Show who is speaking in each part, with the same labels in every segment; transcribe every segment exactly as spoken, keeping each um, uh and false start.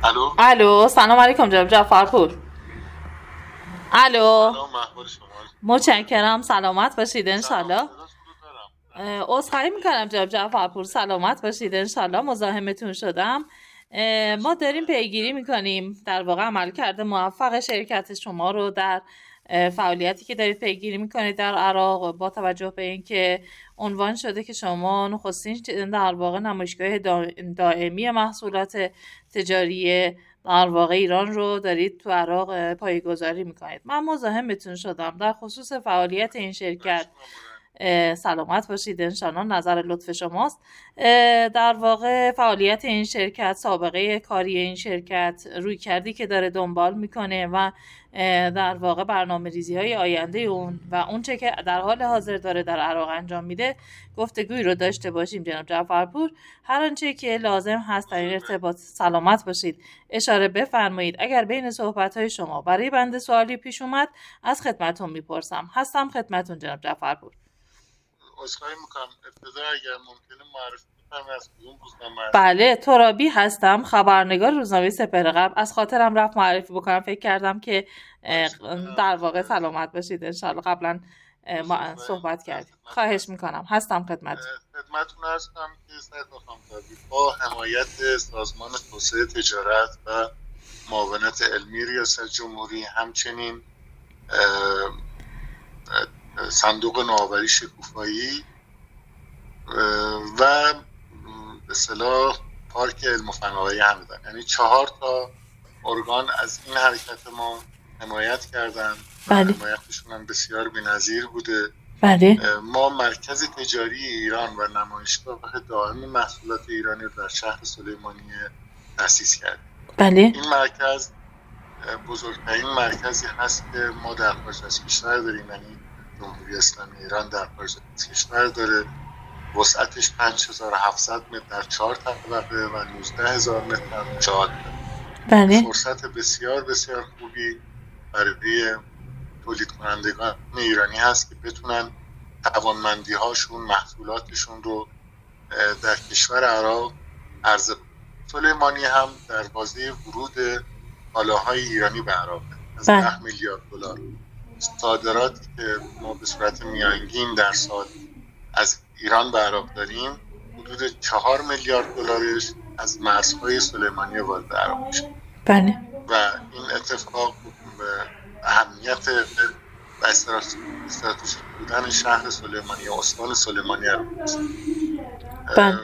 Speaker 1: الو
Speaker 2: الو سلام علیکم جناب جعفرپور. الو
Speaker 1: سلام محبور شما.
Speaker 2: متشکرم، سلامت باشید انشالله.
Speaker 1: صداتون رو دارم.
Speaker 2: عذرخواهی میکنم جناب جعفرپور، سلامت باشید انشالله. مزاحمتون شدم. اه، ما داریم پیگیری میکنیم در واقع عملکرد موفق شرکت شما رو در اه، فعالیتی که دارید پیگیری میکنید در عراق، با توجه به اینکه عنوان شده که شما نخستین در واقع نمایشگاه دا- دائمی محصولات تجاری در واقع ایران رو دارید تو عراق پایه‌گذاری میکنید. من مزاحمتون شدم در خصوص فعالیت این شرکت. اه، سلامت باشید انشالله، نظر لطف شماست. اه، در واقع فعالیت این شرکت، سابقه کاری این شرکت، روی کردی که داره دنبال میکنه و اه، در واقع برنامه ریزی های آینده اون و اون چه که در حال حاضر داره در عراق انجام میده گفتگوی رو داشته باشیم. جناب جعفرپور، هر آنچه که لازم هست در این ارتباط، سلامت باشید، اشاره بفرمایید. اگر بین صحبت های شما برای بنده سوالی پیش اومد از خدمتون میپرسم. هستم خدمتون جناب جعفرپور.
Speaker 1: عذرخواهی میکنم، ابتدا اگر ممکنه معرفی بفرمایید از کدوم روزنامه هست؟
Speaker 2: بله، ترابی هستم، خبرنگار روزنامه سپهر غرب. از خاطرم رفت معرفی بکنم، فکر کردم که اه، در واقع سلامت باشید انشالله. قبلا اه، ما صحبت کردیم. خواهش میکنم، هستم خدمت.
Speaker 1: خدمتتون عرض کنم که سید خانم ترابی با حمایت سازمان توسعه تجارت و معاونت علمی ریاست جمهوری، همچنین اه، اه، صندوق نوآوری شکوفایی اه، و به اصطلاح پارک علم و فناوری همدان، یعنی چهار تا ارگان از این حرکت ما حمایت کردن و
Speaker 2: بله.
Speaker 1: حمایتشون هم بسیار بی‌نظیر بوده.
Speaker 2: بله
Speaker 1: ما مرکز تجاری ایران و نمایشگاه دائم محصولات ایرانی رو در شهر سلیمانیه تأسیس کردیم.
Speaker 2: بله
Speaker 1: این مرکز بزرگترین مرکزی هست که ما در خارج از کشور داریم، یعنی جمهوری اسلامی ایران در خارج از کشور داره. وسعتش پنج هزار و هفتصد متر در چهار طبقه و نوزده هزار متر در جاده.
Speaker 2: بله
Speaker 1: فرصت بسیار بسیار خوبی برای تولید کنندگان ایرانی هست که بتونن توانمندی هاشون، محصولاتشون رو در کشور عراق عرضه کنن. سلیمانی هم در بازه ورود کالاهای ایرانی به عراق از ده میلیارد دلار صادراتی که ما به صورت میانگین در سال از ایران به عراق داریم، حدود چهار میلیارد دلارش از مرزهای سلیمانی وارد عراق میشه.
Speaker 2: بله
Speaker 1: و این اتفاق به اهمیت و استراتژیک بودن شهر سلیمانی، استان سلیمانی عراق است.
Speaker 2: بله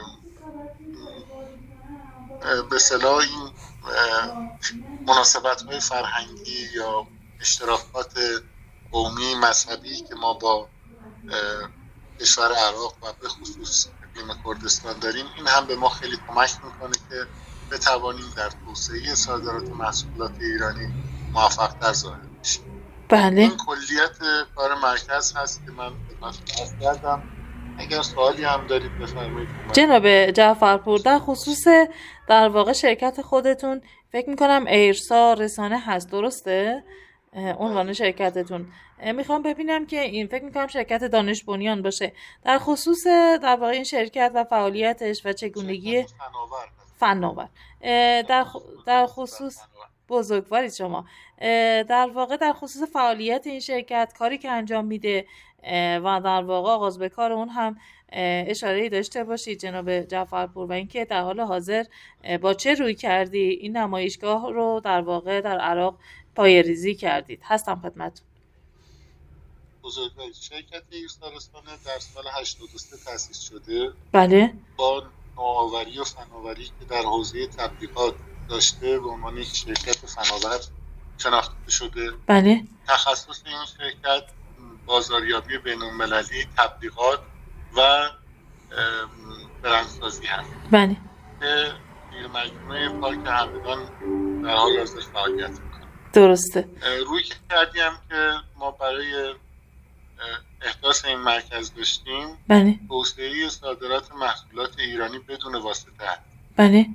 Speaker 1: به اصطلاح این مناسبت‌های فرهنگی یا اشتراکات قومی مذهبی که ما با کشور عراق و به خصوص اقلیم کردستان داریم، این هم به ما خیلی کمک میکنه که بتوانیم در توسعه صادرات محصولات ایرانی موفق‌تر ظاهر بشیم.
Speaker 2: بله
Speaker 1: این کلیت کار مرکز هست که من خدمتتون عرض کردم. اگر سوالی هم دارید بفرمایید.
Speaker 2: جناب جعفرپور، در خصوص در واقع شرکت خودتون فکر میکنم ایرسا رسانه هست، درسته؟ عنوان شرکتتون میخوام ببینم که این فکر میکنم شرکت دانش بنیان باشه. در خصوص در واقع این شرکت و فعالیتش و چگونگی
Speaker 1: فناور
Speaker 2: فناور در در خصوص بزرگوارید شما، در واقع در خصوص فعالیت این شرکت، کاری که انجام میده و در واقع آغاز به کار اون هم اشاره‌ای داشته باشید جناب جعفرپور، و اینکه در حال حاضر با چه روی کردی این نمایشگاه رو در واقع در عراق پایه‌ریزی کردید. هستم خدمتتون.
Speaker 1: بزرگوارید شرکت ایرسا رسانه در سال هشتاد و سه تأسیس شده.
Speaker 2: بله
Speaker 1: با نوآوری و فناوری که در حوزه تبلیغات داشته به عنوان یک شرکت فناور شناخته شده.
Speaker 2: بله
Speaker 1: تخصص این شرکت بازاریابی بین‌المللی، تبلیغات و برندسازی هست.
Speaker 2: بله
Speaker 1: که زیر مجموعه پارک همدان در حال حاضر فعالیت میکنه.
Speaker 2: درسته.
Speaker 1: روی کردیم که ما برای احداث این مرکز داشتیم
Speaker 2: بله
Speaker 1: توسعه صادرات محصولات ایرانی بدون واسطه هست.
Speaker 2: بله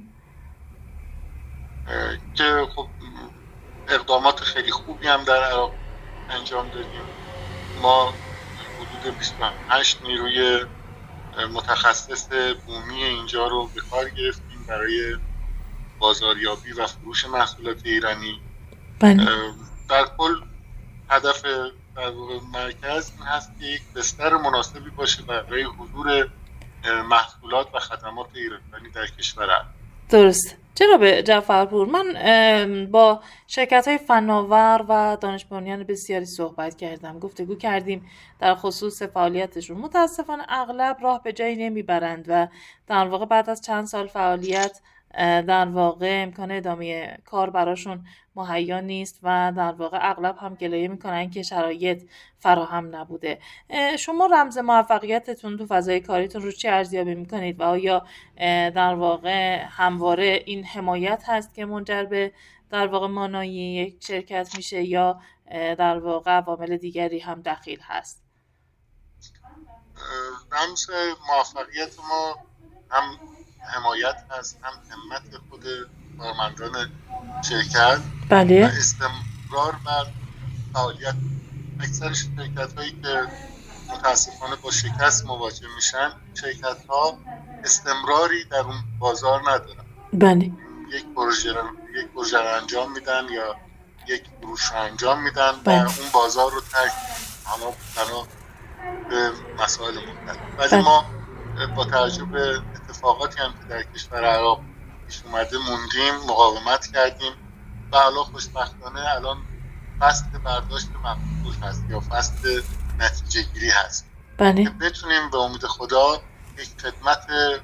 Speaker 1: که خب اقدامات خیلی خوبی هم در عراق انجام دادیم. ما حدود بیست و هشت نیروی متخصص بومی اینجا رو به کار گرفتیم برای بازاریابی و فروش محصولات ایرانی.
Speaker 2: بله.
Speaker 1: در کل هدف در مرکز این هست که یک بستر مناسبی باشه برای حضور محصولات و خدمات ایرانی در کشور.
Speaker 2: درست. جناب جعفرپور، من با شرکت‌های فناور و دانش بنیان بسیاری صحبت کردم، گفتگو کردیم در خصوص فعالیتشون. متاسفانه اغلب راه به جایی نمیبرند و در واقع بعد از چند سال فعالیت در واقع امکان ادامه کار براشون مهیا نیست و در واقع اغلب هم گلایه میکنن که شرایط فراهم نبوده. شما رمز موفقیتتون تو فضای کاریتون رو چی ارزیابی میکنید و آیا در واقع همواره این حمایت هست که منجر به در واقع مانایی یک شرکت میشه یا در واقع عوامل دیگری هم دخیل هست؟
Speaker 1: رمز موفقیت ما هم حمایت هست، هم همت خود کارمندان شرکت.
Speaker 2: بله.
Speaker 1: و استمرار بر فعالیت. اکثر شرکت هایی که متاسفانه با شکست مواجه میشن، شرکت ها استمراری در اون بازار ندارن.
Speaker 2: بله.
Speaker 1: یک پروژه یک پروژه انجام میدن یا یک فروش انجام میدن
Speaker 2: بله.
Speaker 1: و اون بازار رو ترک حالا بنا به مسائل مختلف. ولی
Speaker 2: بله.
Speaker 1: ما با توجه به اتفاقاتی هم که در کشور عراق پیش اومده موندیم، مقاومت کردیم و الان خوشبختانه الان فصل برداشت محصول هست یا فصل نتیجه گیری هست.
Speaker 2: بله.
Speaker 1: که بتونیم به امید خدا یک خدمت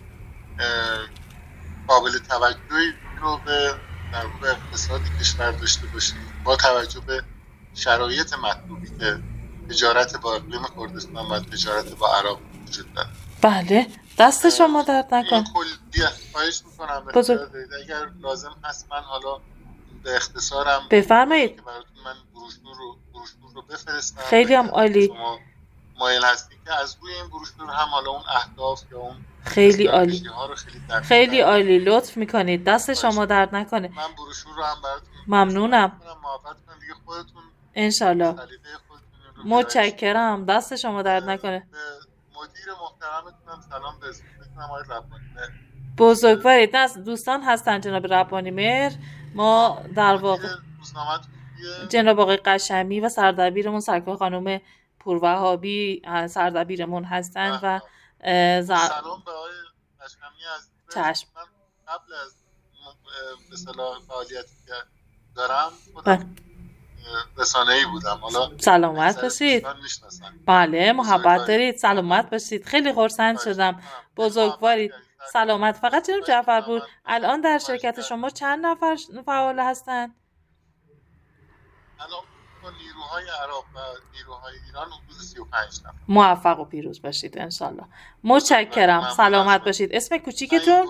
Speaker 1: قابل توجهی رو به در واقع اقتصاد کشور داشته باشیم با توجه به شرایط مطلوبی که تجارت با اقلیم کردستان و تجارت با عراق وجود داره.
Speaker 2: بله. دست شما درد نکن.
Speaker 1: این کلیه خواهش میکنم
Speaker 2: بزرگ.
Speaker 1: اگر لازم هست من حالا به اختصارم
Speaker 2: بفرمایید.
Speaker 1: که براتون من بروشور رو بروشور رو بفرستم.
Speaker 2: خیلی هم عالی.
Speaker 1: شما مایل هستی که از روی این بروشور هم حالا اون اهداف یا اون
Speaker 2: خیلی عالی.
Speaker 1: خیلی,
Speaker 2: خیلی عالی لطف میکنید. دست شما درد نکنه.
Speaker 1: من بروشور رو هم براتون
Speaker 2: ممنونم.
Speaker 1: موافقت کنید دیگه خودتون
Speaker 2: انشالله. متشکرم. دست شما درد نکنه.
Speaker 1: مدیر محترمتونم سلام برسونید. آقای ربانی مهر
Speaker 2: بزرگوارید. نه دوستان هستن جناب ربانی مهر. ما در واقع جناب آقای قشمی و سردبیرمون سرکار خانم پوروهابی سردبیرمون هستن و
Speaker 1: زر... سلام به آقای قشمی از
Speaker 2: چشم.
Speaker 1: من قبل از به اصطلاح فعالیتی که دارم خودم رسانه‌ای بودم. حالا
Speaker 2: سلامت باشید. بله محبت دارید. سلامت باشید. خیلی خرسند شدم. بزرگوارید. سلامت. فقط جناب جعفرپور الان در شرکت شما چند نفر فعال هستند؟
Speaker 1: الان با نیروهای عراق و نیروهای ایران حدود سی و پنج نفر.
Speaker 2: موفق و پیروز باشید انشالله. متشکرم. سلامت باشید. اسم کوچیکتون؟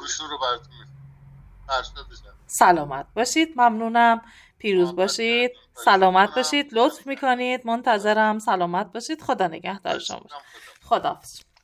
Speaker 2: سلامت باشید. ممنونم. پیروز باشید. سلامت باشید. لطف میکنید. منتظرم. سلامت باشید. خدا نگهدار شما. خداحافظ.